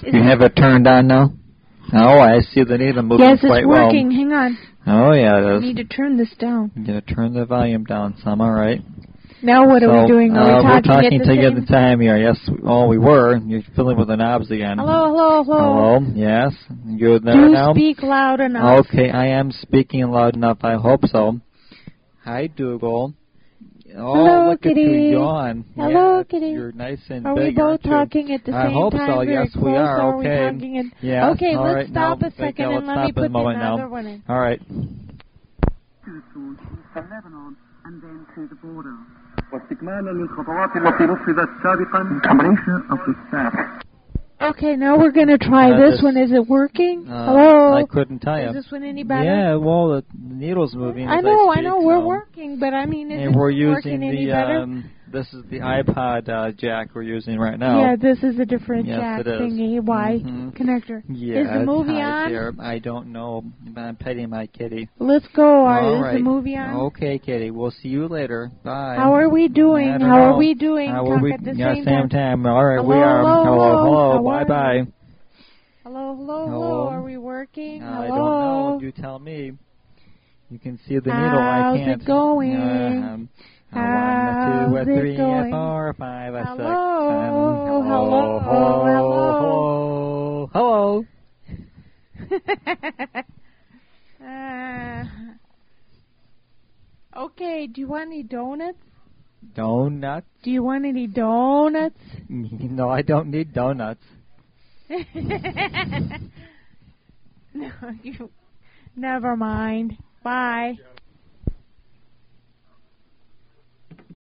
You have it turned on now? Oh, I see the needle moving quite well. Yes, it's working. Hang on. Oh, yeah, it is. I need to turn this down. I'm going to turn the volume down some, all right. Now what are we doing? Are we we're talking at the together the time here. Yes, we were. You're fiddling with the knobs again. Hello. Hello, yes. You're there now? Do speak loud enough. Okay, I am speaking loud enough. I hope so. Hi, Dougal. Oh, hello, look Kitty. at you yawn. Hello, yeah, Kitty. You're nice and are big, we both aren't you? talking at the same time? I hope so. Yes, we are. Okay. Yeah. Okay, all let's right. stop now, a second okay, and let me put another one in. All right. from Lebanon and then to the border. واستكمالا للخطوات التي نفذت سابقا combination of the staff. Okay, now we're going to try this one. Is it working? Hello? I couldn't tell you. Is this one any better? Yeah, well, the needle's moving. I know, we're working, but I mean, is it working any better? This is the iPod jack we're using right now. Yeah, this is a different jack it is. thingy, Y connector. Yeah, is the movie on? Here. I don't know. I'm petting my kitty. Let's go. All right. Is the movie on? Okay, kitty. We'll see you later. Bye. How are we doing? At the same time. All right, hello, we are. Hello. Bye. Bye. Hello. Are we working? Hello. I don't know. You tell me. You can see the needle. I can't. How's it going? How's 1, 2, 3, 4, 5, 6, 7. Hello. Okay, do you want any donuts? Donuts? Do you want any donuts? No, I don't need donuts. No, never mind. Bye.